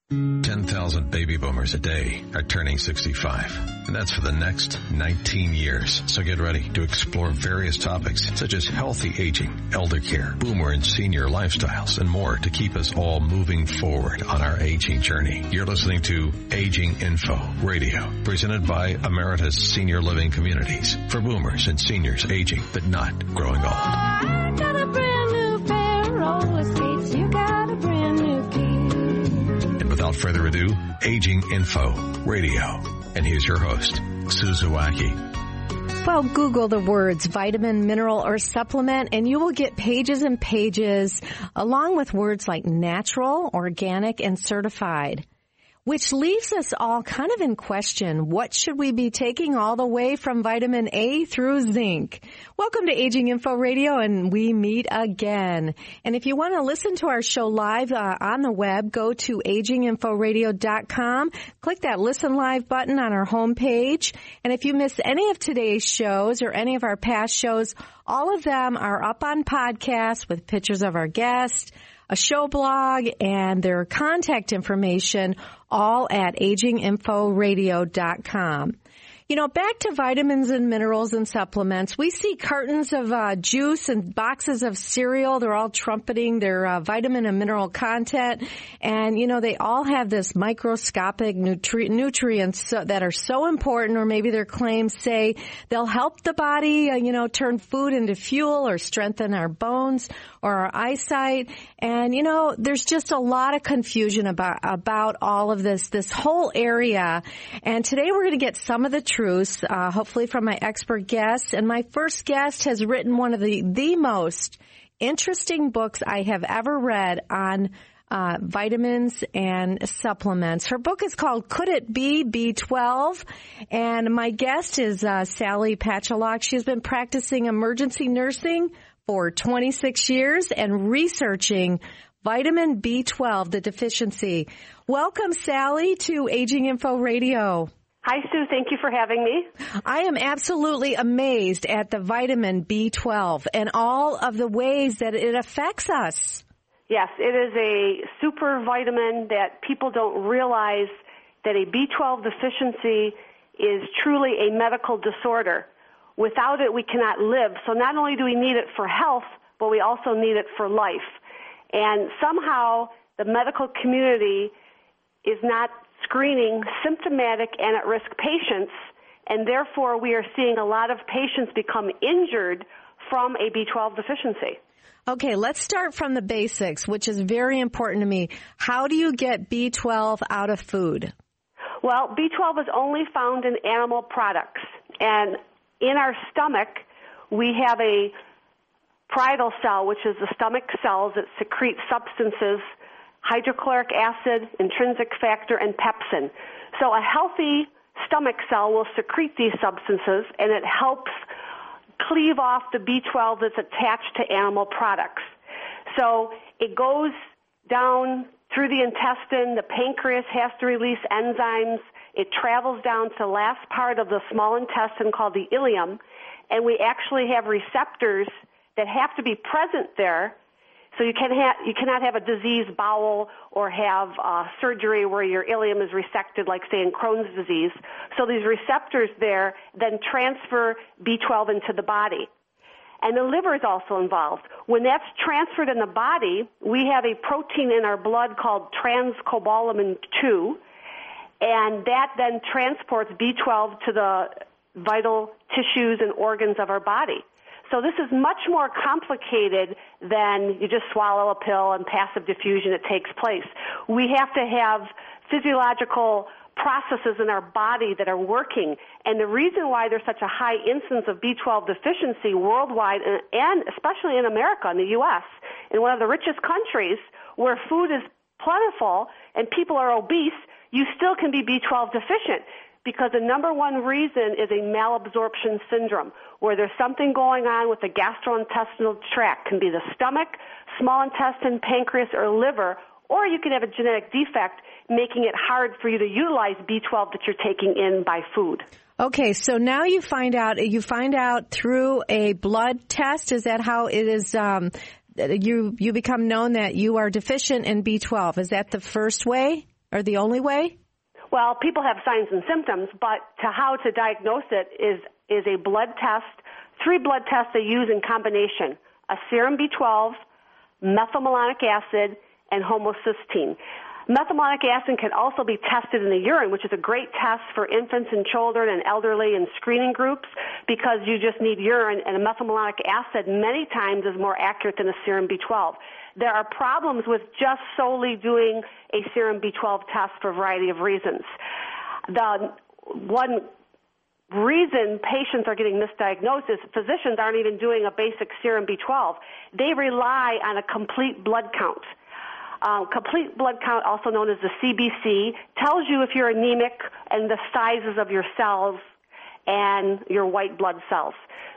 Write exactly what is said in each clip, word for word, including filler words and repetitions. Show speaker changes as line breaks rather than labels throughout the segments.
ten thousand baby boomers a day are turning sixty-five, and that's for the next nineteen years. So get ready to explore various topics such as healthy aging, elder care, boomer and senior lifestyles, and more to keep us all moving forward on our aging journey. You're listening to Aging Info Radio, presented by Emeritus Senior Living Communities for boomers and seniors aging but not growing old.
I got a brand new pair of roller skates. You got a brand new key.
Without further ado, Aging Info Radio. And here's your host, Suzuwaki.
Well, Google the words vitamin, mineral, or supplement, and you will get pages and pages along with words like natural, organic, and certified, which leaves us all kind of in question. What should we be taking all the way from vitamin A through zinc? Welcome to Aging Info Radio, and we meet again. And if you want to listen to our show live uh, on the web, go to aging info radio dot com. Click that Listen Live button on our homepage. And if you miss any of today's shows or any of our past shows, all of them are up on podcasts with pictures of our guests, a show blog, and their contact information, all at aging info radio dot com. You know, back to vitamins and minerals and supplements. We see cartons of uh, juice and boxes of cereal. They're all trumpeting their uh, vitamin and mineral content. And, you know, they all have this microscopic nutri- nutrients so, that are so important, or maybe their claims say they'll help the body, uh, you know, turn food into fuel or strengthen our bones or our eyesight. And, you know, there's just a lot of confusion about, about all of this, this whole area. And today we're going to get some of the truths, uh, hopefully from my expert guests. And my first guest has written one of the, the most interesting books I have ever read on uh, vitamins and supplements. Her book is called Could It Be B twelve? And my guest is uh, Sally Pachalak. She's been practicing emergency nursing for twenty-six years and researching vitamin B twelve, the deficiency. Welcome, Sally, to Aging Info Radio.
Hi, Sue. Thank you for having me.
I am absolutely amazed at the vitamin B twelve and all of the ways that it affects us.
Yes, it is a super vitamin that people don't realize that a B twelve deficiency is truly a medical disorder. Without it, we cannot live. So not only do we need it for health, but we also need it for life. And somehow the medical community is not screening symptomatic and at-risk patients, and therefore we are seeing a lot of patients become injured from a B twelve deficiency.
Okay, let's start from the basics, which is very important to me. How do you get B twelve out of food?
Well, B twelve is only found in animal products, and in our stomach we have a parietal cell, which is the stomach cells that secrete substances, hydrochloric acid, intrinsic factor, and pepsin. So a healthy stomach cell will secrete these substances, and it helps cleave off the B twelve that's attached to animal products. So it goes down through the intestine. The pancreas has to release enzymes. It travels down to the last part of the small intestine called the ileum, and we actually have receptors that have to be present there. So you can ha- you cannot have a diseased bowel or have uh, surgery where your ileum is resected, like, say, in Crohn's disease. So these receptors there then transfer B twelve into the body. And the liver is also involved. When that's transferred in the body, we have a protein in our blood called transcobalamin two, and that then transports B twelve to the vital tissues and organs of our body. So this is much more complicated than you just swallow a pill and passive diffusion, it takes place. We have to have physiological processes in our body that are working. And the reason why there's such a high incidence of B twelve deficiency worldwide, and especially in America, in the U S, in one of the richest countries where food is plentiful and people are obese, you still can be B twelve deficient. Because the number one reason is a malabsorption syndrome, where there's something going on with the gastrointestinal tract. It can be the stomach, small intestine, pancreas, or liver, or you can have a genetic defect making it hard for you to utilize B twelve that you're taking in by food.
Okay, so now you find out, you find out through a blood test. Is that how it is, um, you, you become known that you are deficient in B twelve? Is that the first way? or the only way?
Well, people have signs and symptoms, but to how to diagnose it is is a blood test, three blood tests they use in combination, a serum B twelve, methylmalonic acid, and homocysteine. Methylmalonic acid can also be tested in the urine, which is a great test for infants and children and elderly and screening groups because you just need urine, and a methylmalonic acid many times is more accurate than a serum B twelve. There are problems with just solely doing a serum B twelve test for a variety of reasons. The one reason patients are getting misdiagnosed is physicians aren't even doing a basic serum B twelve. They rely on a complete blood count. Uh, complete blood count, also known as the C B C, tells you if you're anemic and the sizes of your cells and your white blood cells.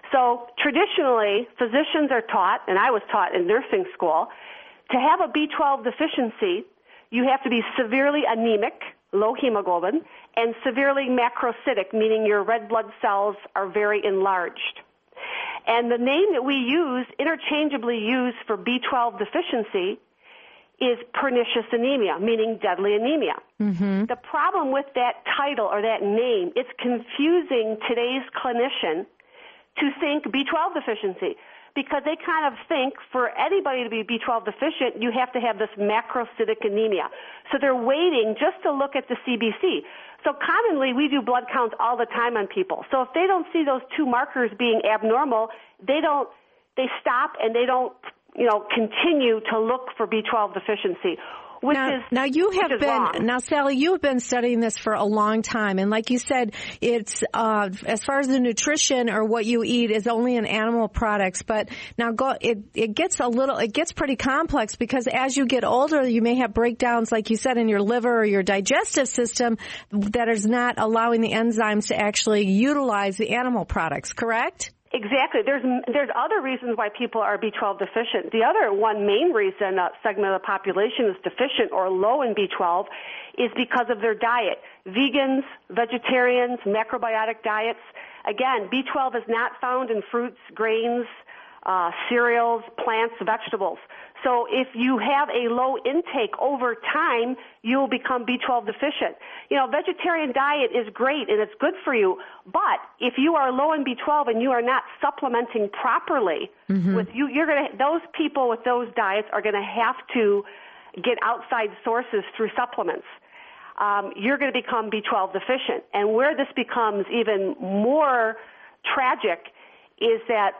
So traditionally, physicians are taught, and I was taught in nursing school, to have a B twelve deficiency, you have to be severely anemic, low hemoglobin, and severely macrocytic, meaning your red blood cells are very enlarged. And the name that we use, interchangeably used for B twelve deficiency, is pernicious anemia, meaning deadly anemia. Mm-hmm. The problem with that title or that name, it's confusing today's clinician to think B twelve deficiency because they kind of think for anybody to be B twelve deficient, you have to have this macrocytic anemia. So they're waiting just to look at the C B C. So commonly we do blood counts all the time on people. So if they don't see those two markers being abnormal, they don't, they stop and they don't you know, continue to look for B twelve deficiency, which
now,
is
now you have been
wrong.
Now, Sally, you have been studying this for a long time, and like you said, it's uh, as far as the nutrition or what you eat is only in animal products. But now, go it it gets a little it gets pretty complex because as you get older, you may have breakdowns, like you said, in your liver or your digestive system that is not allowing the enzymes to actually utilize the animal products. Correct?
Exactly. There's there's other reasons why people are B twelve deficient. The other one main reason a segment of the population is deficient or low in B twelve is because of their diet. Vegans, vegetarians, macrobiotic diets. Again, B twelve is not found in fruits, grains, uh, cereals, plants, vegetables. So if you have a low intake over time, you'll become B twelve deficient. You know, vegetarian diet is great and it's good for you, but if you are low in B twelve and you are not supplementing properly, mm-hmm. with you, you're going to those people with those diets are going to have to get outside sources through supplements. Um, you're going to become B twelve deficient, and where this becomes even more tragic is that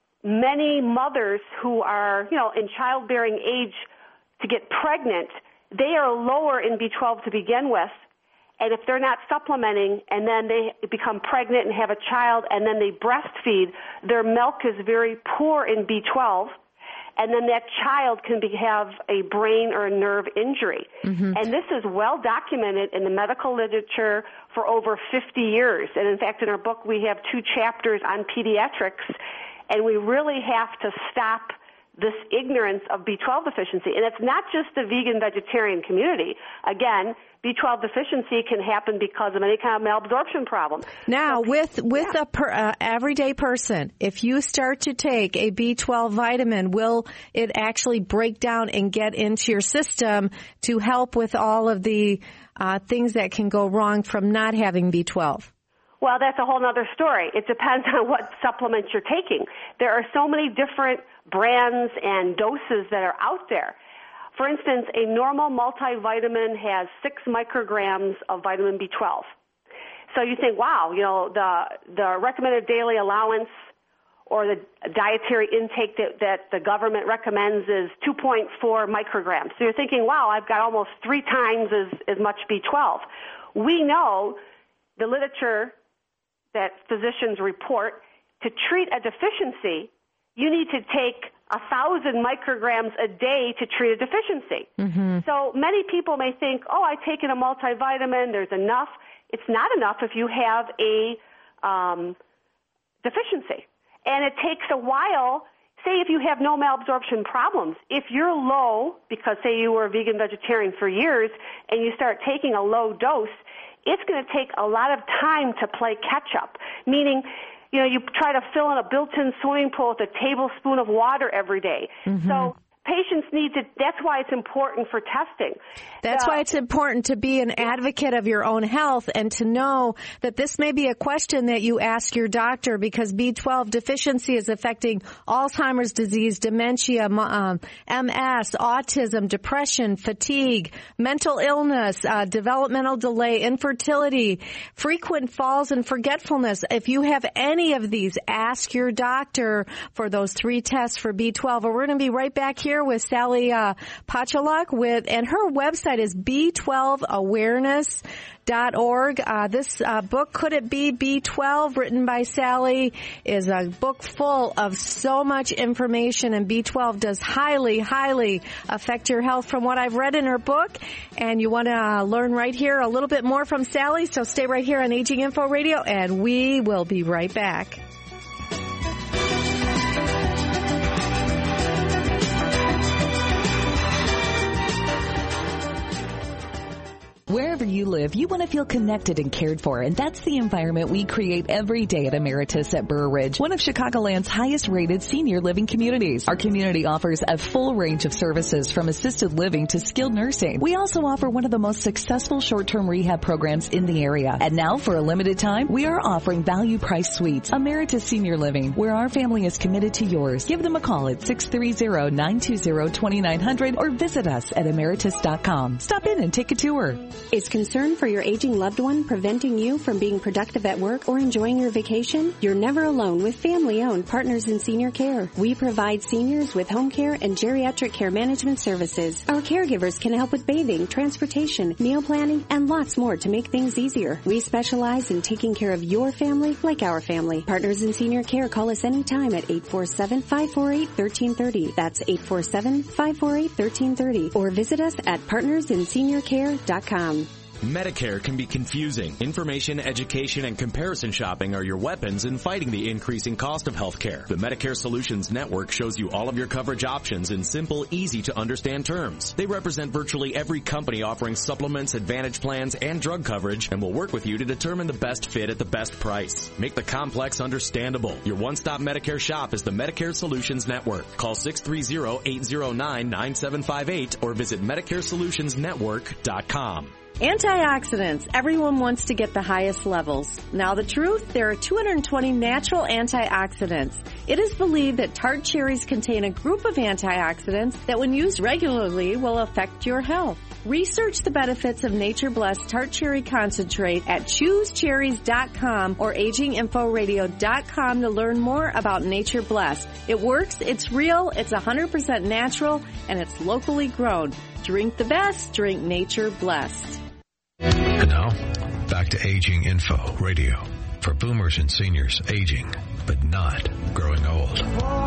many mothers who are, you know, in childbearing age to get pregnant, they are lower in B twelve to begin with. And if they're not supplementing and then they become pregnant and have a child and then they breastfeed, their milk is very poor in B twelve. And then that child can be, have a brain or a nerve injury. Mm-hmm. And this is well documented in the medical literature for over fifty years. And in fact, in our book, we have two chapters on pediatrics. And we really have to stop this ignorance of B twelve deficiency. And it's not just the vegan vegetarian community. Again, B twelve deficiency can happen because of any kind of malabsorption problem.
Now, so, with with
yeah.
a per, uh, everyday person, if you start to take a B twelve vitamin, will it actually break down and get into your system to help with all of the uh, things that can go wrong from not having B twelve?
Well, that's a whole other story. It depends on what supplements you're taking. There are so many different brands and doses that are out there. For instance, a normal multivitamin has six micrograms of vitamin B twelve. So you think, wow, you know, the the recommended daily allowance or the dietary intake that, that the government recommends is two point four micrograms. So you're thinking, wow, I've got almost three times as, as much B twelve. We know the literature that physicians report, to treat a deficiency, you need to take a thousand micrograms a day to treat a deficiency. Mm-hmm. So many people may think, oh, I've taken a multivitamin, there's enough. It's not enough if you have a um, deficiency. And it takes a while. Say if you have no malabsorption problems, if you're low, because say you were a vegan vegetarian for years, and you start taking a low dose, it's going to take a lot of time to play catch-up, meaning, you know, you try to fill in a built-in swimming pool with a tablespoon of water every day. Mm-hmm. So patients need to, that's why it's important for testing.
That's
uh,
why it's important to be an advocate of your own health and to know that this may be a question that you ask your doctor, because B twelve deficiency is affecting Alzheimer's disease, dementia, um, M S, autism, depression, fatigue, mental illness, uh, developmental delay, infertility, frequent falls and forgetfulness. If you have any of these, ask your doctor for those three tests for B twelve. Or we're going to be right back here with Sally uh, Pachalak with, and her website is B twelve awareness dot org. Uh, this uh, book, Could It Be B twelve, written by Sally, is a book full of so much information, and B twelve does highly, highly affect your health from what I've read in her book. And you want to uh, learn right here a little bit more from Sally, so stay right here on Aging Info Radio, and we will be right back.
Wherever you live, you want to feel connected and cared for, and that's the environment we create every day at Emeritus at Burr Ridge, one of Chicagoland's highest-rated senior living communities. Our community offers a full range of services from assisted living to skilled nursing. We also offer one of the most successful short-term rehab programs in the area. And now, for a limited time, we are offering value-price suites. Emeritus Senior Living, where our family is committed to yours. Give them a call at six three zero, nine two zero, two nine zero zero or visit us at emeritus dot com. Stop in and take a tour.
Is concern for your aging loved one preventing you from being productive at work or enjoying your vacation? You're never alone with family-owned Partners in Senior Care. We provide seniors with home care and geriatric care management services. Our caregivers can help with bathing, transportation, meal planning, and lots more to make things easier. We specialize in taking care of your family like our family. Partners in Senior Care. Call us anytime at eight four seven, five four eight, one three three zero. That's eight four seven, five four eight, one three three zero. Or visit us at partners in senior care dot com.
Medicare can be confusing. Information, education, and comparison shopping are your weapons in fighting the increasing cost of healthcare. The Medicare Solutions Network shows you all of your coverage options in simple, easy-to-understand terms. They represent virtually every company offering supplements, advantage plans, and drug coverage, and will work with you to determine the best fit at the best price. Make the complex understandable. Your one-stop Medicare shop is the Medicare Solutions Network. Call six three zero, eight zero nine, nine seven five eight or visit medicare solutions network dot com.
Antioxidants. Everyone wants to get the highest levels. Now the truth, there are two hundred twenty natural antioxidants. It is believed that tart cherries contain a group of antioxidants that when used regularly will affect your health. Research the benefits of Nature Blessed Tart Cherry Concentrate at choose cherries dot com or aging info radio dot com to learn more about Nature Blessed. It works, it's real, it's one hundred percent natural, and it's locally grown. Drink the best, drink Nature Blessed.
And now, back to Aging Info Radio for boomers and seniors aging, but not growing old.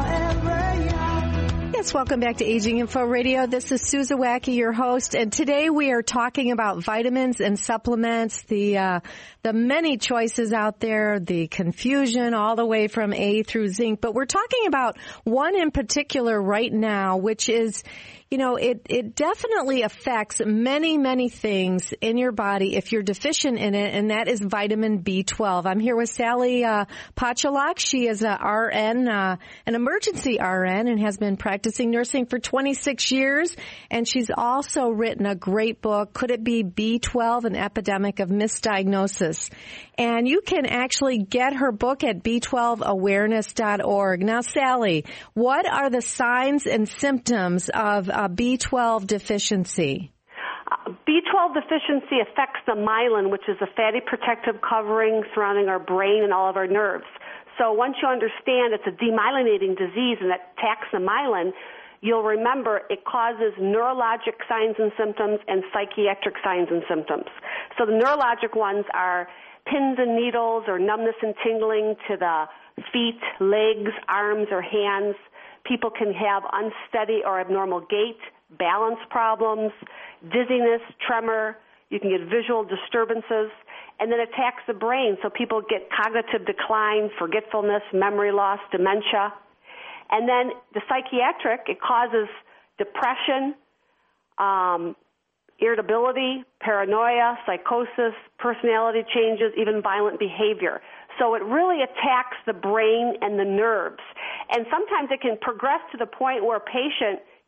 Yes, welcome back to Aging Info Radio. This is Susan Wacky, your host, and today we are talking about vitamins and supplements, the uh, the many choices out there, the confusion all the way from A through zinc. But we're talking about one in particular right now, which is, you know, it, it definitely affects many, many things in your body if you're deficient in it, and that is vitamin B twelve. I'm here with Sally uh, Pachalak. She is a R N, uh, an emergency R N, and has been practicing nursing for twenty-six years, and she's also written a great book, Could It Be B twelve, An Epidemic of Misdiagnosis? And you can actually get her book at B twelve awareness dot org. Now, Sally, what are the signs and symptoms of uh, B twelve deficiency?
Uh, B twelve deficiency affects the myelin, which is a fatty protective covering surrounding our brain and all of our nerves. So once you understand it's a demyelinating disease and it attacks the myelin, you'll remember it causes neurologic signs and symptoms and psychiatric signs and symptoms. So the neurologic ones are pins and needles or numbness and tingling to the feet, legs, arms, or hands. People can have unsteady or abnormal gait, balance problems, dizziness, tremor. You can get visual disturbances. And then it attacks the brain, so people get cognitive decline, forgetfulness, memory loss, dementia. And then the psychiatric, it causes depression, um, irritability, paranoia, psychosis, personality changes, even violent behavior. So it really attacks the brain and the nerves. And sometimes it can progress to the point where a patient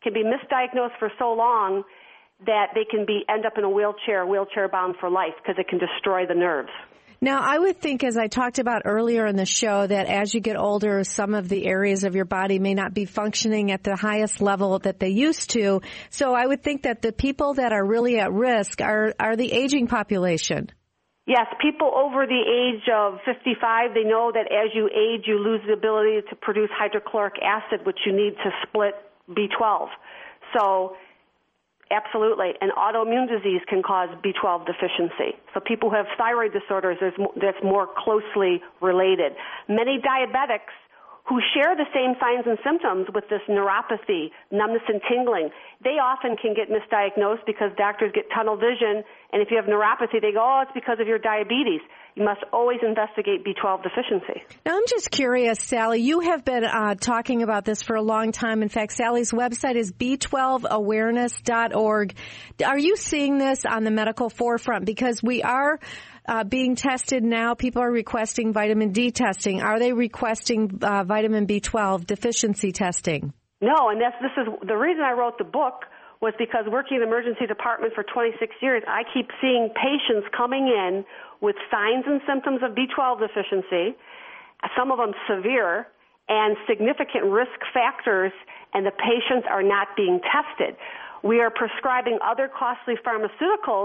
can be misdiagnosed for so long that they can be end up in a wheelchair, wheelchair bound for life because it can destroy the nerves.
Now, I would think, as I talked about earlier in the show, that as you get older, some of the areas of your body may not be functioning at the highest level that they used to. So I would think that the people that are really at risk are, are the aging population.
Yes, people over the age of fifty-five, they know that as you age, you lose the ability to produce hydrochloric acid, which you need to split B twelve. So absolutely. And autoimmune disease can cause B twelve deficiency. So people who have thyroid disorders, that's more closely related. Many diabetics who share the same signs and symptoms with this neuropathy, numbness and tingling, they often can get misdiagnosed because doctors get tunnel vision, and if you have neuropathy, they go, oh, it's because of your diabetes. You must always investigate B twelve deficiency.
Now, I'm just curious, Sally, you have been uh, talking about this for a long time. In fact, Sally's website is B twelve awareness dot org. Are you seeing this on the medical forefront? Because we are uh, being tested now. People are requesting vitamin D testing. Are they requesting uh, vitamin B twelve deficiency testing?
No, and that's, this is the reason I wrote the book was because working in the emergency department for twenty-six years, I keep seeing patients coming in with signs and symptoms of B twelve deficiency, some of them severe, and significant risk factors, and the patients are not being tested. We are prescribing other costly pharmaceuticals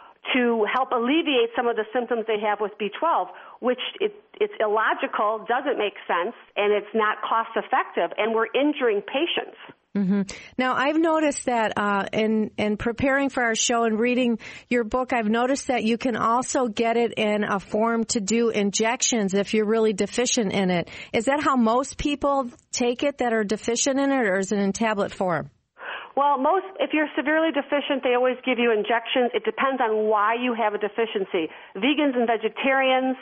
to help alleviate some of the symptoms they have with B twelve, which it, it's illogical, doesn't make sense, and it's not cost effective, and we're injuring patients.
Mm-hmm. Now, I've noticed that uh, in, in preparing for our show and reading your book, I've noticed that you can also get it in a form to do injections if you're really deficient in it. Is that how most people take it that are deficient in it, or is it in tablet form?
Well, most, if you're severely deficient, they always give you injections. It depends on why you have a deficiency. Vegans and vegetarians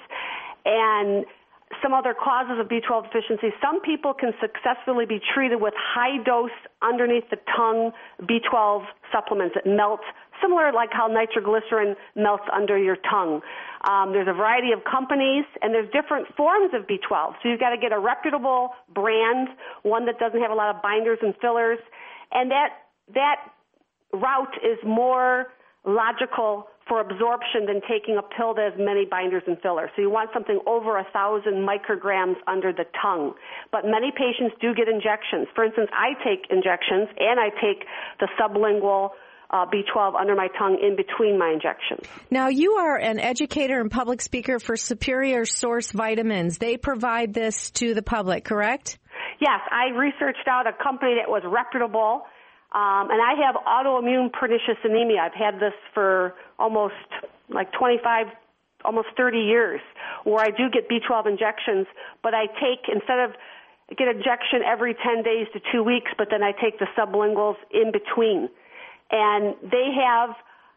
and some other causes of B twelve deficiency, some people can successfully be treated with high-dose underneath the tongue B twelve supplements that melt, similar like how nitroglycerin melts under your tongue. Um, there's a variety of companies, and there's different forms of B twelve. So you've got to get a reputable brand, one that doesn't have a lot of binders and fillers, and that that route is more logical for absorption than taking a pill that has many binders and fillers. So you want something over a thousand micrograms under the tongue. But many patients do get injections. For instance, I take injections, and I take the sublingual uh, B twelve under my tongue in between my injections.
Now, you are an educator and public speaker for Superior Source Vitamins. They provide this to the public, correct?
Yes, I researched out a company that was reputable. Um, and I have autoimmune pernicious anemia. I've had this for almost like twenty-five, almost thirty years, where I do get B twelve injections, but I take, instead of, I get injection every ten days to two weeks, but then I take the sublinguals in between. And they have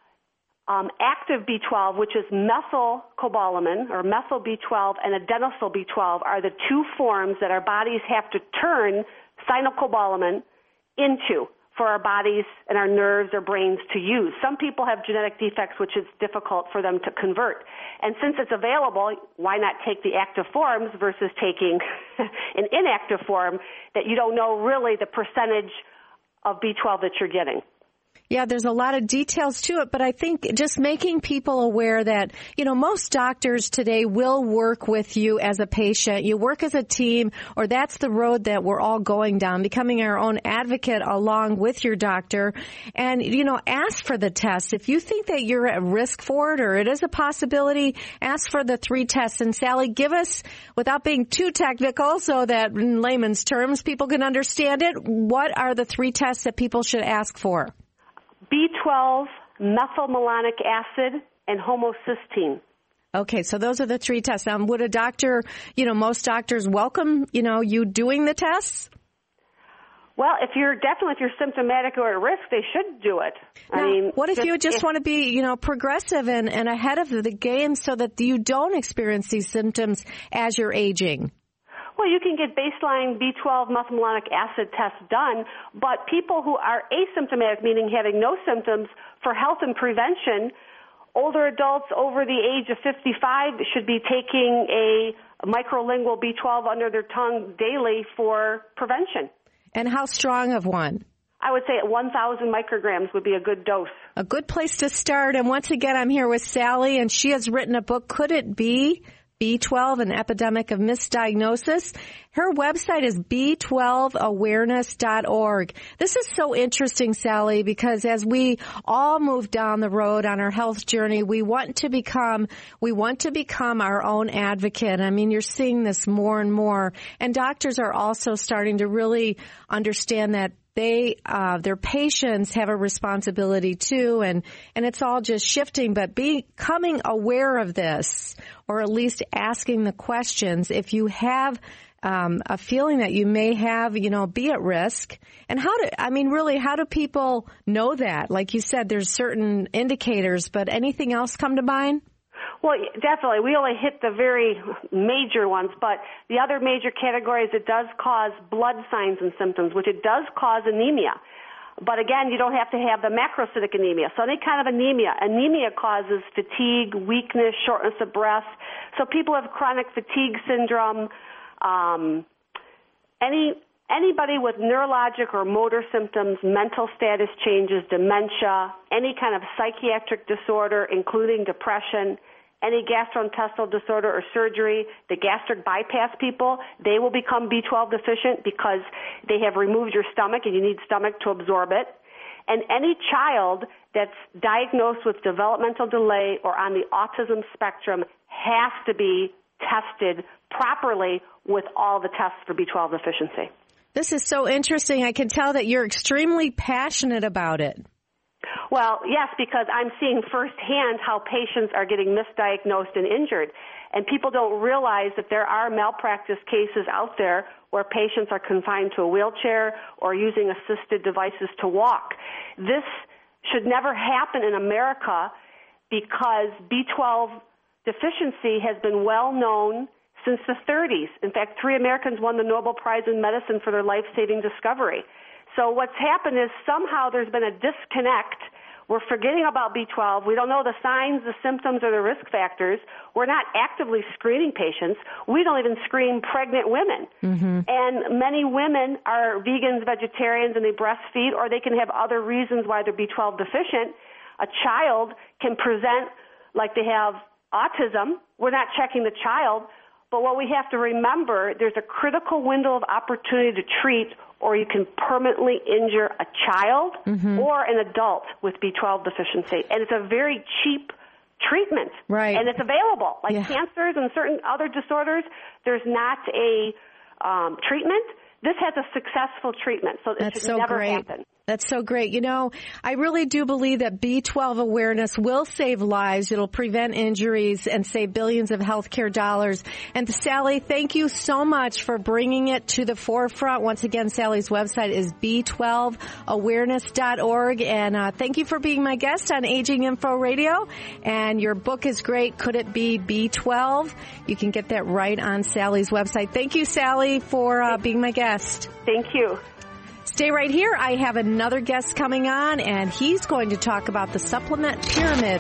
um, active B twelve, which is methylcobalamin, or methyl B twelve, and adenosyl B twelve are the two forms that our bodies have to turn cyanocobalamin into for our bodies and our nerves or brains to use. Some people have genetic defects, which is difficult for them to convert. And since it's available, why not take the active forms versus taking an inactive form that you don't know really the percentage of B twelve that you're getting?
Yeah, there's a lot of details to it, but I think just making people aware that, you know, most doctors today will work with you as a patient. You work as a team, or that's the road that we're all going down, becoming our own advocate along with your doctor. And, you know, ask for the test. If you think that you're at risk for it, or it is a possibility, ask for the three tests. And Sally, give us, without being too technical so that in layman's terms people can understand it, what are the three tests that people should ask for?
B twelve, methylmalonic acid, and homocysteine.
Okay, so those are the three tests. Now, would a doctor, you know, most doctors welcome, you know, you doing the tests?
Well, if you're definitely, if you're symptomatic or at risk, they should do it.
Now,
I mean,
what if
just,
you just
if,
want to be, you know, progressive and, and ahead of the game so that you don't experience these symptoms as you're aging?
Well, you can get baseline B twelve methylmalonic acid tests done, but people who are asymptomatic, meaning having no symptoms, for health and prevention, older adults over the age of fifty-five should be taking a microlingual B twelve under their tongue daily for prevention.
And how strong of one?
I would say at one thousand micrograms would be a good dose.
A good place to start. And once again, I'm here with Sally, and she has written a book, Could It Be? B twelve, an epidemic of misdiagnosis. Her website is b twelve awareness dot org. This is so interesting, Sally, because as we all move down the road on our health journey, we want to become, we want to become our own advocate. I mean, you're seeing this more and more. And doctors are also starting to really understand that they, uh, their patients have a responsibility too, and, and it's all just shifting, but becoming aware of this, or at least asking the questions, if you have, um, a feeling that you may have, you know, be at risk. And how do, I mean, really, how do people know that? Like you said, there's certain indicators, but anything else come to mind?
Well, definitely. We only hit the very major ones, but the other major categories, it does cause blood signs and symptoms, which it does cause anemia. But again, you don't have to have the macrocytic anemia. So any kind of anemia. Anemia causes fatigue, weakness, shortness of breath. So people have chronic fatigue syndrome. Um, any anybody with neurologic or motor symptoms, mental status changes, dementia, any kind of psychiatric disorder, including depression, any gastrointestinal disorder or surgery, the gastric bypass people, they will become B twelve deficient because they have removed your stomach and you need stomach to absorb it. And any child that's diagnosed with developmental delay or on the autism spectrum has to be tested properly with all the tests for B twelve deficiency.
This is so interesting. I can tell that you're extremely passionate about it.
Well, yes, because I'm seeing firsthand how patients are getting misdiagnosed and injured. And people don't realize that there are malpractice cases out there where patients are confined to a wheelchair or using assisted devices to walk. This should never happen in America because B twelve deficiency has been well known since the thirties. In fact, three Americans won the Nobel Prize in Medicine for their life-saving discovery. So what's happened is somehow there's been a disconnect. We're forgetting about B twelve. We don't know the signs, the symptoms, or the risk factors. We're not actively screening patients. We don't even screen pregnant women. Mm-hmm. And many women are vegans, vegetarians, and they breastfeed, or they can have other reasons why they're B twelve deficient. A child can present like they have autism. We're not checking the child. But what we have to remember, there's a critical window of opportunity to treat, or you can permanently injure a child mm-hmm. or an adult with B twelve deficiency. And it's a very cheap treatment.
Right.
And it's available. Like
yeah.
cancers and certain other disorders, there's not a um, treatment. This has a successful treatment, so it
That's
should
so
never
great.
happen.
That's so great. You know, I really do believe that B twelve awareness will save lives. It'll prevent injuries and save billions of healthcare dollars. And Sally, thank you so much for bringing it to the forefront. Once again, Sally's website is b twelve awareness dot org. And uh, thank you for being my guest on Aging Info Radio. And your book is great. Could It Be B twelve? You can get that right on Sally's website. Thank you, Sally, for uh, being my guest.
Thank you.
Stay right here. I have another guest coming on, and he's going to talk about the supplement pyramid.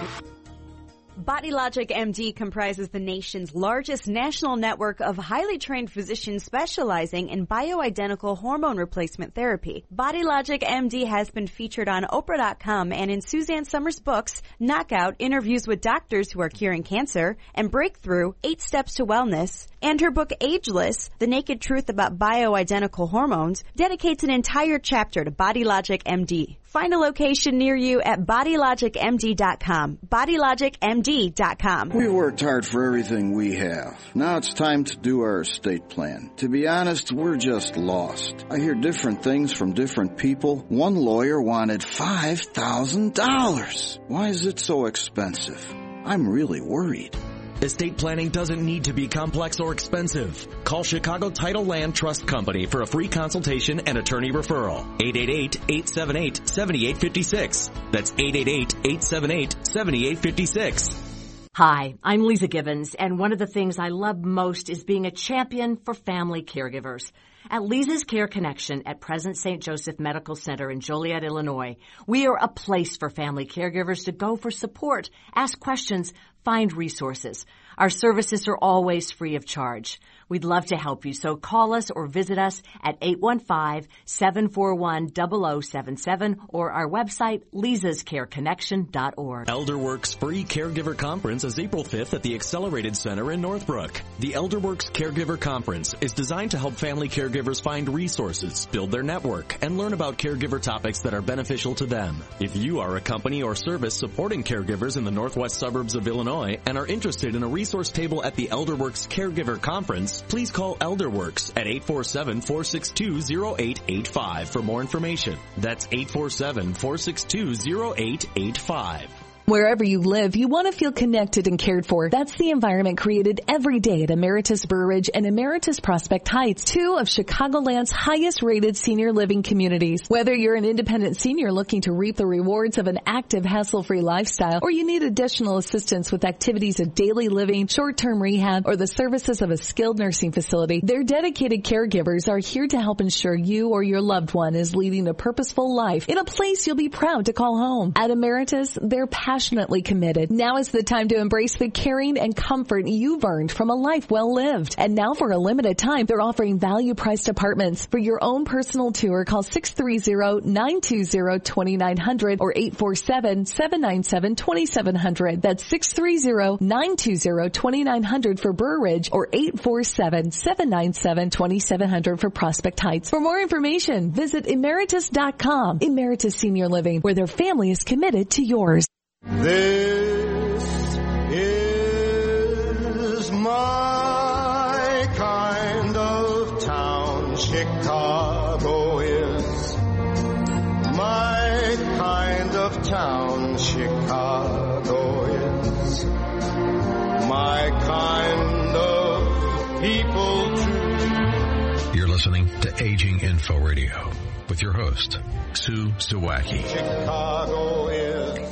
BodyLogic M D comprises the nation's largest national network of highly trained physicians specializing in bioidentical hormone replacement therapy. BodyLogic M D has been featured on Oprah dot com and in Suzanne Summers' books, Knockout, Interviews with Doctors Who Are Curing Cancer, and Breakthrough, Eight Steps to Wellness. And her book, Ageless, The Naked Truth About Bioidentical Hormones, dedicates an entire chapter to BodyLogic M D. Find a location near you at body logic m d dot com. body logic m d dot com.
We worked hard for everything we have. Now it's time to do our estate plan. To be honest, we're just lost. I hear different things from different people. One lawyer wanted five thousand dollars. Why is it so expensive? I'm really worried.
Estate planning doesn't need to be complex or expensive. Call Chicago Title Land Trust Company for a free consultation and attorney referral. eight eight eight, eight seven eight, seven eight five six. That's eight eight eight, eight seven eight, seven eight five six.
Hi, I'm Lisa Gibbons, and one of the things I love most is being a champion for family caregivers. At Lisa's Care Connection at Present Saint Joseph Medical Center in Joliet, Illinois, we are a place for family caregivers to go for support, ask questions, find resources. Our services are always free of charge. We'd love to help you, so call us or visit us at eight one five, seven four one, zero zero seven seven or our website, lisas care connection dot org.
ElderWorks Free Caregiver Conference is April fifth at the Accelerated Center in Northbrook. The ElderWorks Caregiver Conference is designed to help family caregivers find resources, build their network, and learn about caregiver topics that are beneficial to them. If you are a company or service supporting caregivers in the northwest suburbs of Illinois and are interested in a resource table at the ElderWorks Caregiver Conference, please call ElderWorks at eight four seven, four six two, zero eight eight five for more information. That's eight four seven, four six two, zero eight eight five.
Wherever you live, you want to feel connected and cared for. That's the environment created every day at Emeritus Burr Ridge and Emeritus Prospect Heights, two of Chicagoland's highest-rated senior living communities. Whether you're an independent senior looking to reap the rewards of an active, hassle-free lifestyle, or you need additional assistance with activities of daily living, short-term rehab, or the services of a skilled nursing facility, their dedicated caregivers are here to help ensure you or your loved one is leading a purposeful life in a place you'll be proud to call home. At Emeritus, they're passionate Passionately committed. Now is the time to embrace the caring and comfort you've earned from a life well lived. And now for a limited time, they're offering value-priced apartments. For your own personal tour, call six three zero, nine two zero, two nine zero zero or eight four seven, seven nine seven, two seven zero zero. That's six three zero, nine two zero, two nine zero zero for Burr Ridge or eight four seven, seven nine seven, two seven zero zero for Prospect Heights. For more information, visit emeritus dot com. Emeritus Senior Living, where their family is committed to yours.
This is my kind of town. Chicago is my kind of town. Chicago is my kind of people too.
You're listening to Aging Info Radio with your host, Sue Zawacki.
Chicago is.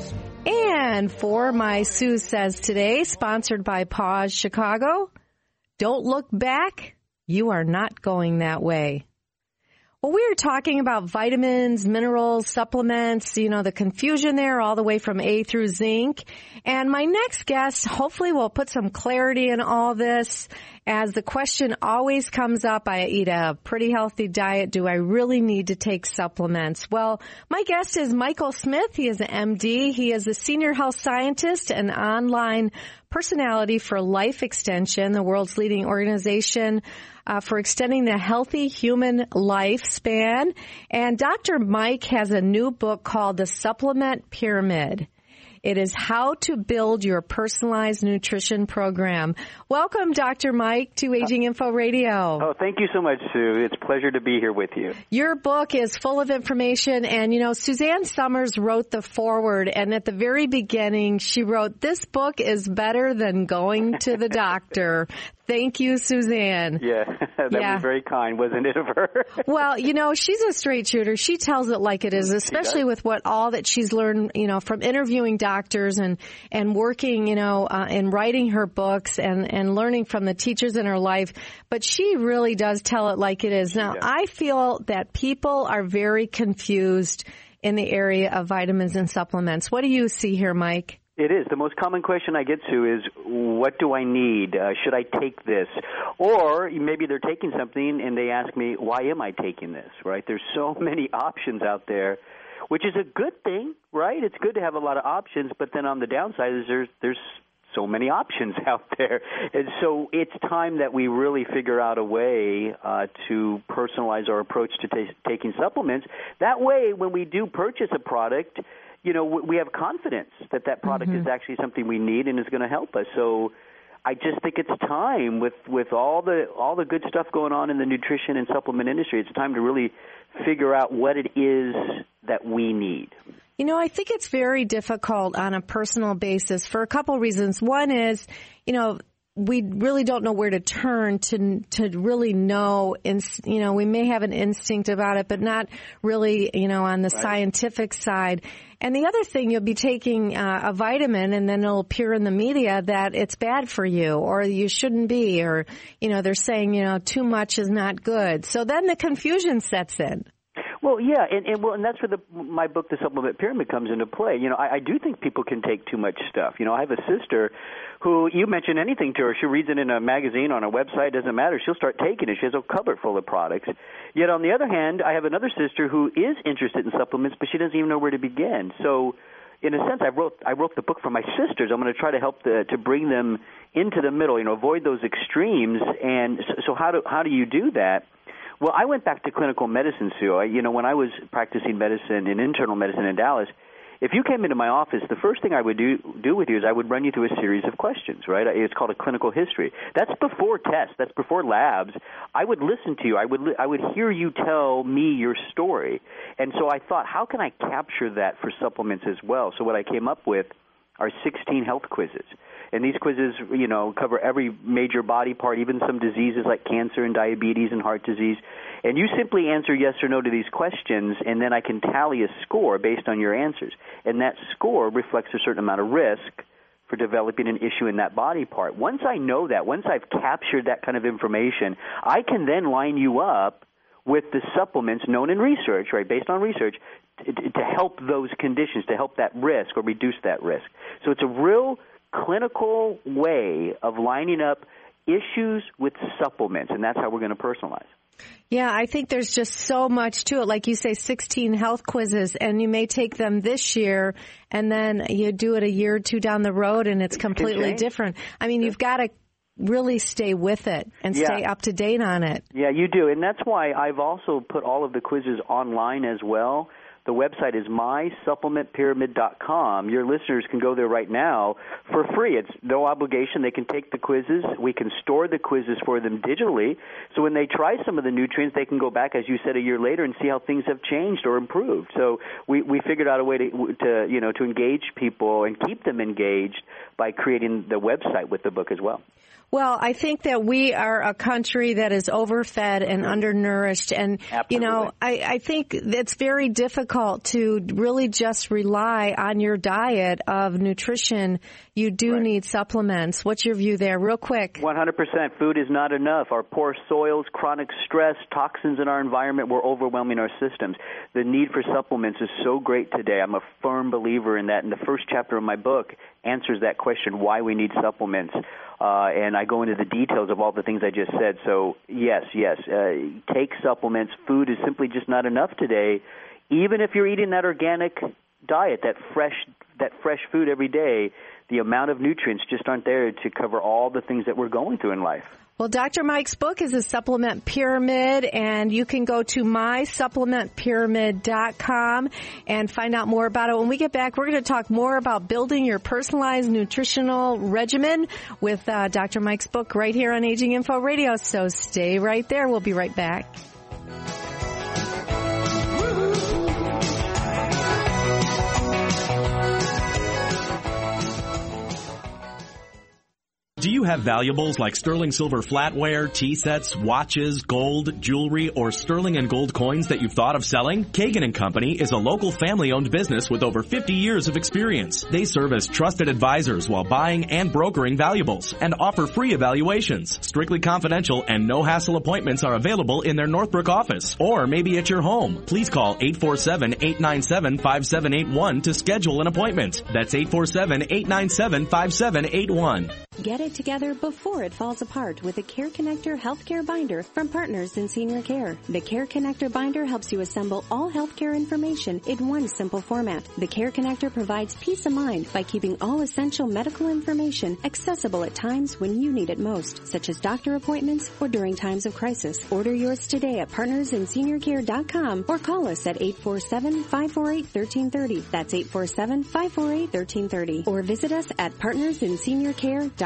And for my Sue Says Today, sponsored by Pause Chicago, don't look back. You are not going that way. Well, we are talking about vitamins, minerals, supplements, you know, the confusion there all the way from A through zinc. And my next guest hopefully will put some clarity in all this, as the question always comes up. I eat a pretty healthy diet. Do I really need to take supplements? Well, my guest is Michael Smith. He is an M D. He is a senior health scientist and online personality for Life Extension, the world's leading organization uh, for extending the healthy human lifespan. And Doctor Mike has a new book called The Supplement Pyramid. It is how to build your personalized nutrition program. Welcome, Doctor Mike, to Aging Info Radio.
Oh, thank you so much, Sue. It's a pleasure to be here with you.
Your book is full of information, and, you know, Suzanne Summers wrote the foreword, and at the very beginning, she wrote, "This book is better than going to the doctor." Thank you, Suzanne.
Yeah, that
yeah.
was very kind, wasn't it, of her?
Well, you know, she's a straight shooter. She tells it like it is, especially with what all that she's learned, you know, from interviewing doctors and, and working, you know, uh, and writing her books and, and learning from the teachers in her life. But she really does tell it like it is. Now, yeah. I feel that people are very confused in the area of vitamins and supplements. What do you see here, Mike?
It is. The most common question I get to is, what do I need? Uh, should I take this? Or maybe they're taking something and they ask me, why am I taking this, right? There's so many options out there, which is a good thing, right? It's good to have a lot of options, but then on the downside is there's, there's so many options out there. And so it's time that we really figure out a way uh, to personalize our approach to t- taking supplements. That way, when we do purchase a product, you know, we have confidence that that product mm-hmm. is actually something we need and is going to help us. So I just think it's time, with, with all the all the good stuff going on in the nutrition and supplement industry, it's time to really figure out what it is that we need.
You know, I think it's very difficult on a personal basis for a couple reasons. One is, you know, we really don't know where to turn to to really know, you know, we may have an instinct about it, but not really, you know, on the right. scientific side. And the other thing, you'll be taking uh, a vitamin and then it'll appear in the media that it's bad for you or you shouldn't be, or, you know, they're saying, you know, too much is not good. So then the confusion sets in.
Well, yeah, and, and well, and that's where the, my book, The Supplement Pyramid, comes into play. You know, I, I do think people can take too much stuff. You know, I have a sister who, you mention anything to her, she reads it in a magazine, on a website, doesn't matter. She'll start taking it. She has a cupboard full of products. Yet on the other hand, I have another sister who is interested in supplements, but she doesn't even know where to begin. So, in a sense, I wrote I wrote the book for my sisters. I'm going to try to help the, to bring them into the middle. You know, avoid those extremes. And so, so how do how do you do that? Well, I went back to clinical medicine, Sue. I, you know, when I was practicing medicine in internal medicine in Dallas, if you came into my office, the first thing I would do do with you is I would run you through a series of questions, right? It's called a clinical history. That's before tests. That's before labs. I would listen to you. I would I would hear you tell me your story. And so I thought, how can I capture that for supplements as well? So what I came up with are sixteen health quizzes. And these quizzes, you know, cover every major body part, even some diseases like cancer and diabetes and heart disease. And you simply answer yes or no to these questions, and then I can tally a score based on your answers. And that score reflects a certain amount of risk for developing an issue in that body part. Once I know that, once I've captured that kind of information, I can then line you up with the supplements known in research, right, based on research, to, to help those conditions, to help that risk or reduce that risk. So it's a real clinical way of lining up issues with supplements, and that's how we're going to personalize.
Yeah, I think there's just so much to it. Like you say, sixteen health quizzes, and you may take them this year, and then you do it a year or two down the road, and it's completely different. I mean, you've got to really stay with it and
yeah.
stay up to date on it.
Yeah, you do, and that's why I've also put all of the quizzes online as well. The website is my supplement pyramid dot com. Your listeners can go there right now for free. It's no obligation. They can take the quizzes. We can store the quizzes for them digitally. So when they try some of the nutrients, they can go back, as you said, a year later and see how things have changed or improved. So we, we figured out a way to, to, you know, to engage people and keep them engaged by creating the website with the book as well.
Well, I think that we are a country that is overfed and undernourished. And,
Absolutely.
you know, I, I think it's very difficult to really just rely on your diet of nutrition. You do right. need supplements. What's your view there? Real quick.
one hundred percent. Food is not enough. Our poor soils, chronic stress, toxins in our environment, we're overwhelming our systems. The need for supplements is so great today. I'm a firm believer in that. And the first chapter of my book answers that question, why we need supplements. Uh, and I go into the details of all the things I just said. So, yes, yes, uh, take supplements. Food is simply just not enough today. Even if you're eating that organic diet, that fresh that fresh food every day, the amount of nutrients just aren't there to cover all the things that we're going through in life.
Well, Doctor Mike's book is a supplement pyramid, and you can go to my supplement pyramid dot com and find out more about it. When we get back, we're going to talk more about building your personalized nutritional regimen with uh, Doctor Mike's book right here on Aging Info Radio. So stay right there. We'll be right back.
Do you have valuables like sterling silver flatware, tea sets, watches, gold, jewelry, or sterling and gold coins that you've thought of selling? Kagan and Company is a local family-owned business with over fifty years of experience. They serve as trusted advisors while buying and brokering valuables and offer free evaluations. Strictly confidential and no-hassle appointments are available in their Northbrook office or maybe at your home. Please call eight four seven, eight nine seven, five seven eight one to schedule an appointment. That's eight four seven, eight nine seven, five seven eight one.
Get it together before it falls apart with the Care Connector Healthcare Binder from Partners in Senior Care. The Care Connector Binder helps you assemble all healthcare information in one simple format. The Care Connector provides peace of mind by keeping all essential medical information accessible at times when you need it most, such as doctor appointments or during times of crisis. Order yours today at partners in senior care dot com or call us at eight four seven, five four eight, one three three zero. That's eight four seven, five four eight, one three three zero. Or visit us at partners in senior care dot com.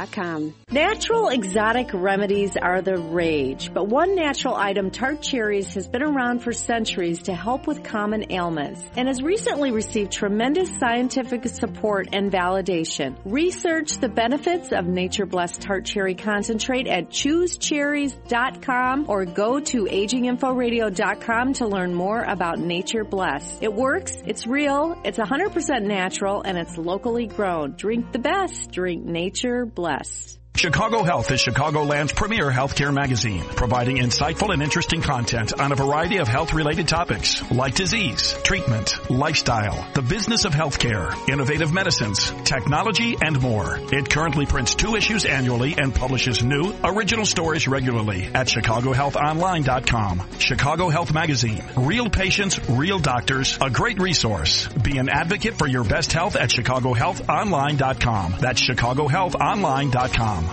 dot com.
Natural exotic remedies are the rage, but one natural item, tart cherries, has been around for centuries to help with common ailments and has recently received tremendous scientific support and validation. Research the benefits of Nature Blessed Tart Cherry Concentrate at choose cherries dot com or go to aging info radio dot com to learn more about Nature Blessed. It works, it's real, it's one hundred percent natural, and it's locally grown. Drink the best. Drink Nature Blessed.
Chicago Health is Chicagoland's premier healthcare magazine, providing insightful and interesting content on a variety of health-related topics like disease, treatment, lifestyle, the business of healthcare, innovative medicines, technology, and more. It currently prints two issues annually and publishes new, original stories regularly at chicago health online dot com. Chicago Health Magazine. Real patients, real doctors, a great resource. Be an advocate for your best health at chicago health online dot com. That's chicago health online dot com.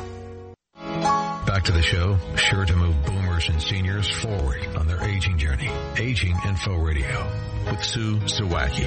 Back to the show, sure to move boomers and seniors forward on their aging journey. Aging Info Radio with Sue Sawacki.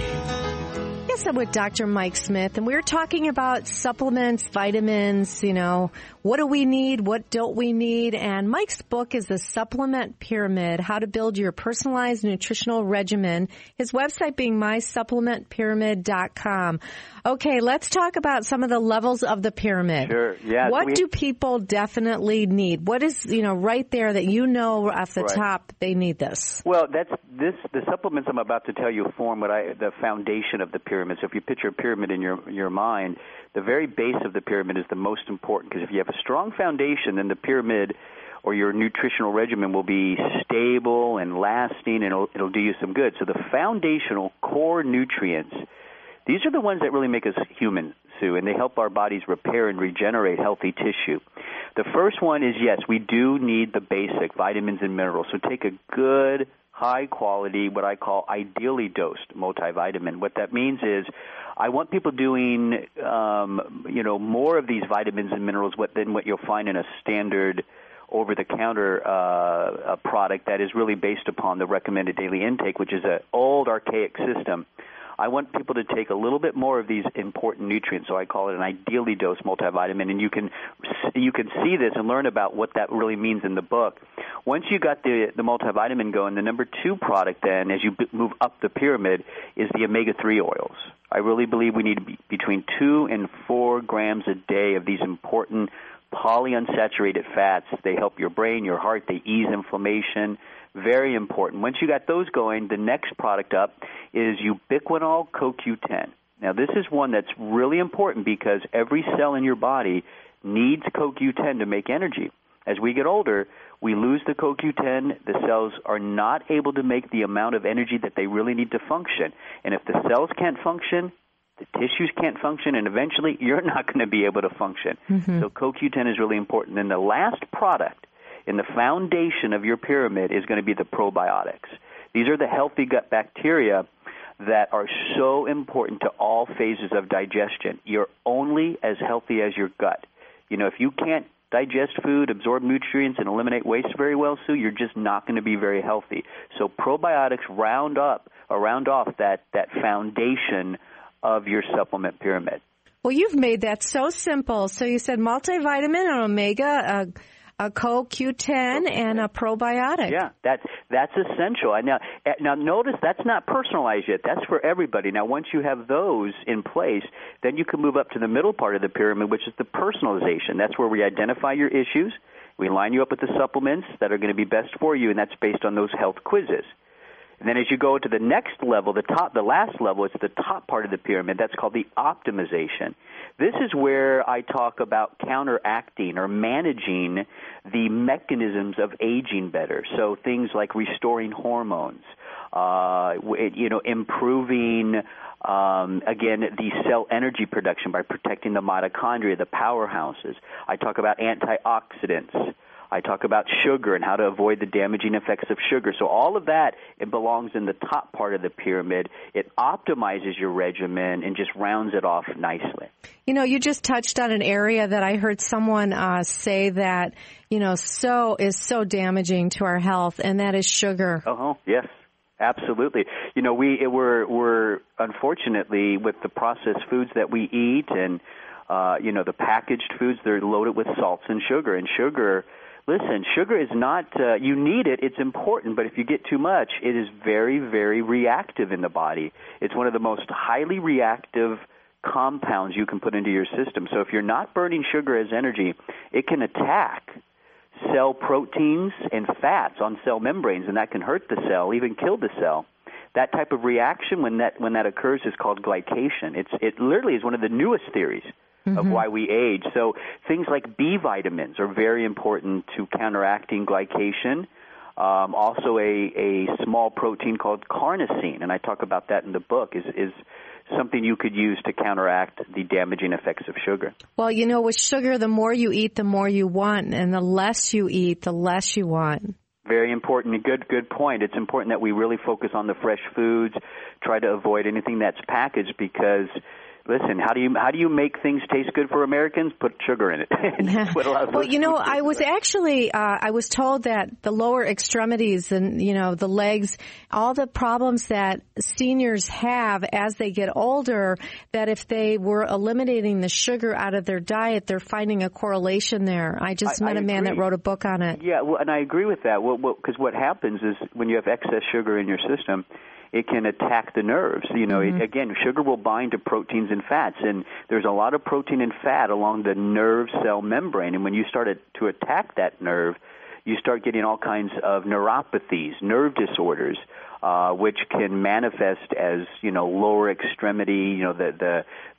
Yes, I'm with Doctor Mike Smith, and we were talking about supplements, vitamins, you know, what do we need, what don't we need, and Mike's book is The Supplement Pyramid, How to Build Your Personalized Nutritional Regimen, his website being my supplement pyramid dot com. Okay, let's talk about some of the levels of the pyramid.
Sure, yeah.
What
we,
do people definitely need? What is, you know, right there that you know off the
right.
top they need this?
Well, that's this. The supplements I'm about to tell you form what I the foundation of the pyramid. So if you picture a pyramid in your your mind, the very base of the pyramid is the most important, because if you have a strong foundation, then the pyramid or your nutritional regimen will be stable and lasting, and it'll, it'll do you some good. So the foundational core nutrients, these are the ones that really make us human, Sue, and they help our bodies repair and regenerate healthy tissue. The first one is, yes, we do need the basic vitamins and minerals. So take a good, high-quality, what I call ideally dosed multivitamin. What that means is I want people doing, um, you know, more of these vitamins and minerals than what you'll find in a standard over-the-counter uh, a product that is really based upon the recommended daily intake, which is an old, archaic system. I want people to take a little bit more of these important nutrients, so I call it an ideally dosed multivitamin, and you can you can see this and learn about what that really means in the book. Once you got the the multivitamin going, the number two product then, as you b- move up the pyramid, is the omega three oils. I really believe we need to be between two and four grams a day of these important polyunsaturated fats. They help your brain, your heart, they ease inflammation. Very important. Once you got those going, the next product up is ubiquinol C O Q ten. Now, this is one that's really important because every cell in your body needs C O Q ten to make energy. As we get older, we lose the C O Q ten. The cells are not able to make the amount of energy that they really need to function. And if the cells can't function, the tissues can't function, and eventually you're not going to be able to function. Mm-hmm. So C O Q ten is really important. And the last product in the foundation of your pyramid is going to be the probiotics. These are the healthy gut bacteria that are so important to all phases of digestion. You're only as healthy as your gut. You know, if you can't digest food, absorb nutrients, and eliminate waste very well, Sue, you're just not going to be very healthy. So probiotics round up, or round off that, that foundation of your supplement pyramid.
Well, you've made that so simple. So you said multivitamin, an omega, uh, a C O Q ten, and a probiotic.
Yeah, that's that's essential. Now, now notice that's not personalized yet. That's for everybody. Now, once you have those in place, then you can move up to the middle part of the pyramid, which is the personalization. That's where we identify your issues. We line you up with the supplements that are going to be best for you, and that's based on those health quizzes. And then as you go to the next level, the top, the last level, it's the top part of the pyramid. That's called the optimization. This is where I talk about counteracting or managing the mechanisms of aging better. So things like restoring hormones, uh, you know, improving, um, again, the cell energy production by protecting the mitochondria, the powerhouses. I talk about antioxidants. I talk about sugar and how to avoid the damaging effects of sugar. So all of that, it belongs in the top part of the pyramid. It optimizes your regimen and just rounds it off nicely.
You know, you just touched on an area that I heard someone uh, say that, you know, so is so damaging to our health, and that is sugar.
Oh, yes. Absolutely. You know, we we're we're unfortunately with the processed foods that we eat and Uh, you know, the packaged foods, they're loaded with salts and sugar. And sugar, listen, sugar is not, uh, you need it, it's important, but if you get too much, it is very, very reactive in the body. It's one of the most highly reactive compounds you can put into your system. So if you're not burning sugar as energy, it can attack cell proteins and fats on cell membranes, and that can hurt the cell, even kill the cell. That type of reaction, when that when that occurs, is called glycation. It's it literally is one of the newest theories mm-hmm. of why we age. So things like B vitamins are very important to counteracting glycation. Um, also, a a small protein called carnosine, and I talk about that in the book, is is something you could use to counteract the damaging effects of sugar.
Well, you know, with sugar, the more you eat, the more you want, and the less you eat, the less you want.
Very important. Good, good point. It's important that we really focus on the fresh foods, try to avoid anything that's packaged because, listen, how do you how do you make things taste good for Americans? Put sugar in it. Put a lot of
well, you know, I was
it.
actually uh, I was told that the lower extremities and you know the legs, all the problems that seniors have as they get older, that if they were eliminating the sugar out of their diet, they're finding a correlation there. I just
I,
met
I
a man
agree.
that wrote a book on it.
Yeah, well, and I agree with that. Well, because what happens is when you have excess sugar in your system, it can attack the nerves. You know, mm-hmm. it, again, sugar will bind to proteins and fats, and there's a lot of protein and fat along the nerve cell membrane. And when you start to attack that nerve, you start getting all kinds of neuropathies, nerve disorders, uh, which can manifest as, you know, lower extremity, you know, the the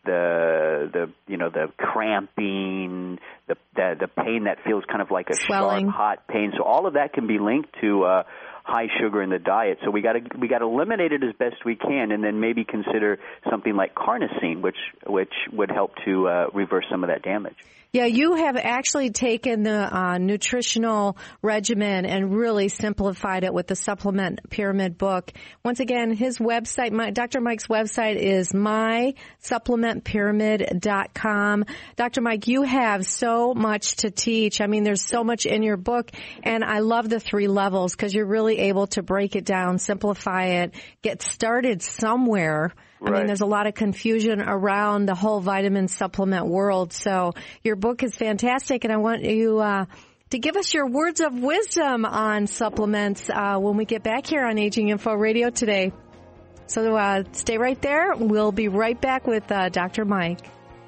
the the you know the cramping, the the, the pain that feels kind of like a
swelling,
sharp, hot pain. So all of that can be linked to uh, high sugar in the diet. So we got to we got to eliminate it as best we can, and then maybe consider something like carnosine, which which would help to uh, reverse some of that damage.
Yeah, you have actually taken the uh, nutritional regimen and really simplified it with the Supplement Pyramid book. Once again, his website, my, Doctor Mike's website is my supplement pyramid dot com. Doctor Mike, you have so much to teach. I mean, there's so much in your book, and I love the three levels because you're really able to break it down, simplify it, get started somewhere. I
Right.
mean, there's a lot of confusion around the whole vitamin supplement world. So your book is fantastic, and I want you uh, to give us your words of wisdom on supplements uh, when we get back here on Aging Info Radio today. So uh, stay right there. We'll be right back with uh, Doctor Mike.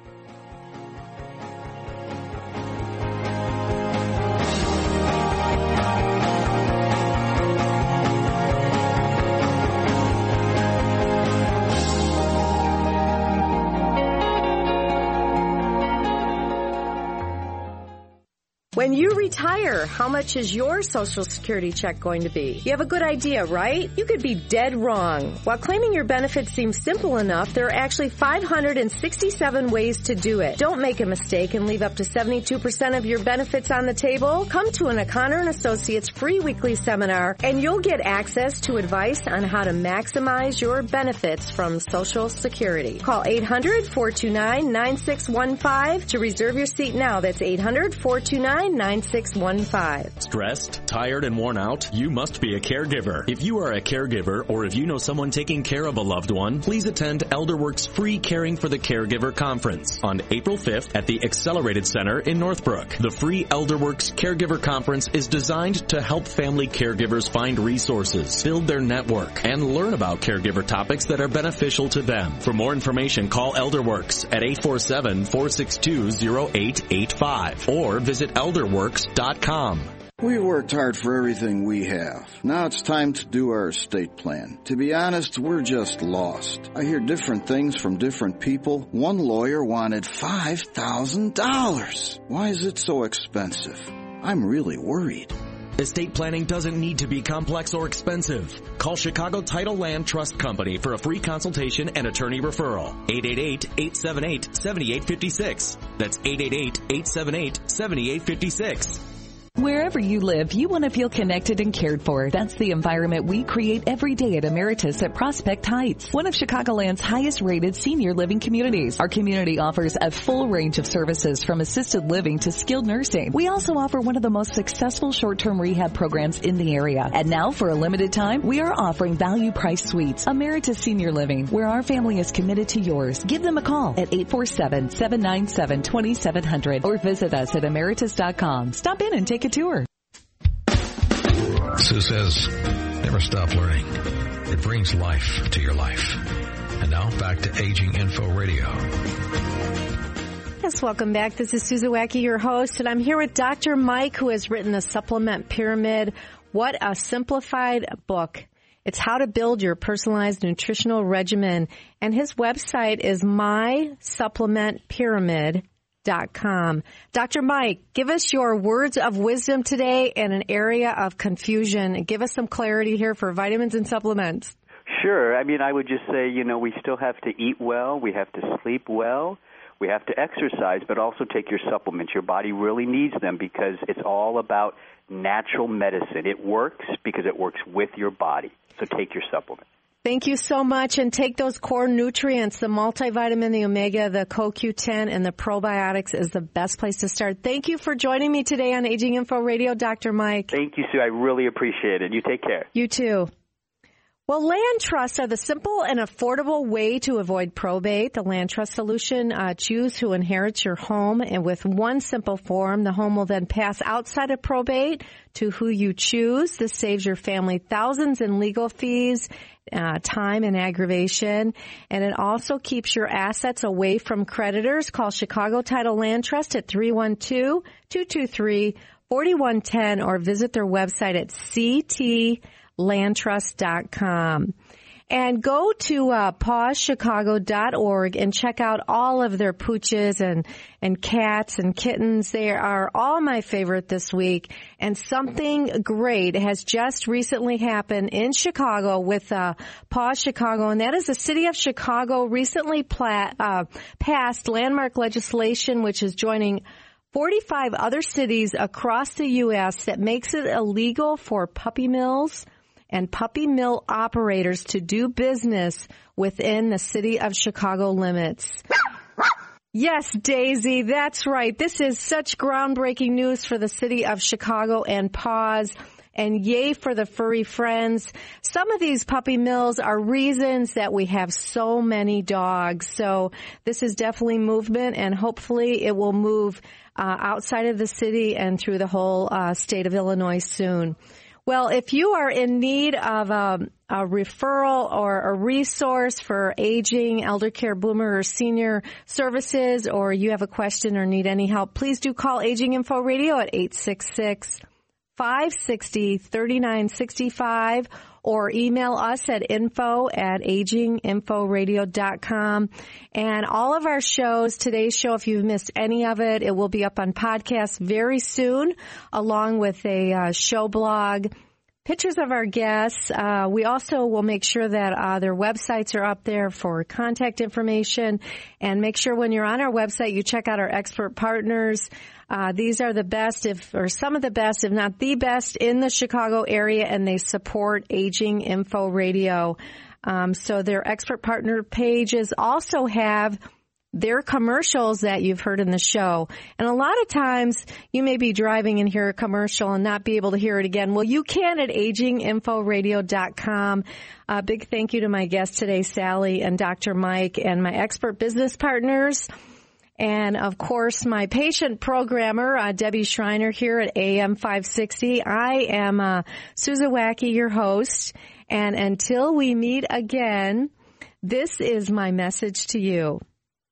When you retire, how much is your Social Security check going to be? You have a good idea, right? You could be dead wrong. While claiming your benefits seems simple enough, there are actually five hundred sixty-seven ways to do it. Don't make a mistake and leave up to seventy-two percent of your benefits on the table. Come to an O'Connor and Associates free weekly seminar, and you'll get access to advice on how to maximize your benefits from Social Security. Call eight hundred, four two nine, nine six one five to reserve your seat now. That's eight hundred, four two nine, nine six one five.
Stressed, tired, and worn out? You must be a caregiver. If you are a caregiver or if you know someone taking care of a loved one, please attend ElderWorks' free Caring for the Caregiver Conference on April fifth at the Accelerated Center in Northbrook. The free ElderWorks Caregiver Conference is designed to help family caregivers find resources, build their network, and learn about caregiver topics that are beneficial to them. For more information, call ElderWorks at eight four seven, four six two, zero eight eight five or visit elder works dot com.
We worked hard for everything we have. Now it's time to do our estate plan. To be honest, we're just lost. I hear different things from different people. One lawyer wanted five thousand dollars. Why is it so expensive? I'm really worried.
Estate planning doesn't need to be complex or expensive. Call Chicago Title Land Trust Company for a free consultation and attorney referral. eight eight eight, eight seven eight, seven eight five six. That's eight eight eight, eight seven eight, seven eight five six.
Wherever you live, you want to feel connected and cared for. That's the environment we create every day at Emeritus at Prospect Heights, one of Chicagoland's highest rated senior living communities. Our community offers a full range of services from assisted living to skilled nursing. We also offer one of the most successful short-term rehab programs in the area. And now, for a limited time, we are offering value price suites. Emeritus Senior Living, where our family is committed to yours. Give them a call at eight four seven, seven nine seven, two seven zero zero or visit us at emeritus dot com. Stop in and take a tour.
Sue says, never stop learning. It brings life to your life. And now back to Aging Info Radio.
Yes, welcome back. This is Susan Wacky, your host, and I'm here with Doctor Mike, who has written the Supplement Pyramid. What a simplified book. It's how to build your personalized nutritional regimen. And his website is my supplement pyramid dot com. Doctor Mike, give us your words of wisdom today in an area of confusion. Give us some clarity here for vitamins and supplements.
Sure. I mean, I would just say, you know, we still have to eat well. We have to sleep well. We have to exercise, but also take your supplements. Your body really needs them because it's all about natural medicine. It works because it works with your body. So take your supplements.
Thank you so much. And take those core nutrients, the multivitamin, the omega, the Co Q ten, and the probiotics is the best place to start. Thank you for joining me today on Aging Info Radio, Doctor Mike.
Thank you, Sue. I really appreciate it. You take care.
You too. Well, land trusts are the simple and affordable way to avoid probate. The land trust solution, uh, choose who inherits your home, and with one simple form, the home will then pass outside of probate to who you choose. This saves your family thousands in legal fees, uh, time, and aggravation, and it also keeps your assets away from creditors. Call Chicago Title Land Trust at three one two, two two three, four one one zero or visit their website at c t land trust dot com. And go to uh, paws chicago dot org and check out all of their pooches and, and cats and kittens. They are all my favorite this week. And something great has just recently happened in Chicago with uh, Paws Chicago, and that is the city of Chicago recently pla- uh, passed landmark legislation which is joining forty-five other cities across the U S that makes it illegal for puppy mills and puppy mill operators to do business within the city of Chicago limits. Yes, Daisy, that's right. This is such groundbreaking news for the city of Chicago and Paws. And yay for the furry friends. Some of these puppy mills are reasons that we have so many dogs. So this is definitely movement, and hopefully it will move uh, outside of the city and through the whole uh, state of Illinois soon. Well, if you are in need of a, a referral or a resource for aging, elder care, boomer, or senior services, or you have a question or need any help, please do call Aging Info Radio at eight six six, five six zero, three nine six five or email us at info at aging info radio dot com. And all of our shows, today's show, if you've missed any of it, it will be up on podcast very soon, along with a uh, show blog, pictures of our guests. Uh, we also will make sure that uh, their websites are up there for contact information, and make sure when you're on our website, you check out our expert partners. Uh, these are the best, if or some of the best, if not the best, in the Chicago area, and they support Aging Info Radio. Um, so their expert partner pages also have their commercials that you've heard in the show. And a lot of times you may be driving and hear a commercial and not be able to hear it again. Well, you can at aging info radio dot com. A big thank you to my guests today, Sally and Doctor Mike, and my expert business partners. And, of course, my patient programmer, uh, Debbie Schreiner, here at A M five sixty. I am uh, Susan Wacky, your host. And until we meet again, this is my message to you.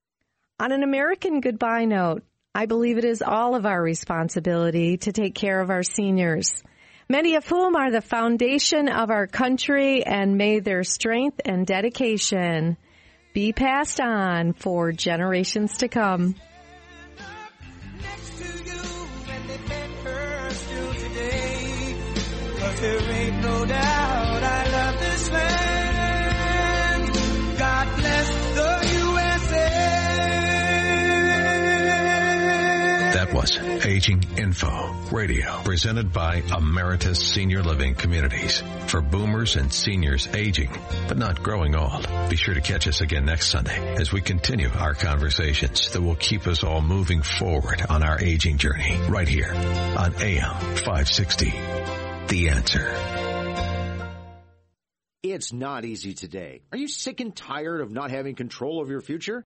On an American goodbye note, I believe it is all of our responsibility to take care of our seniors, many of whom are the foundation of our country, and may their strength and dedication be passed on for generations to come.
Next to you, and they met her still today. 'Cause there ain't no doubt I love this land. God bless the U S A.
That was Aging Info Radio, presented by Emeritus Senior Living Communities, for boomers and seniors aging, but not growing old. Be sure to catch us again next Sunday as we continue our conversations that will keep us all moving forward on our aging journey, right here on A M five sixty. The Answer.
It's not easy today. Are you sick and tired of not having control of your future?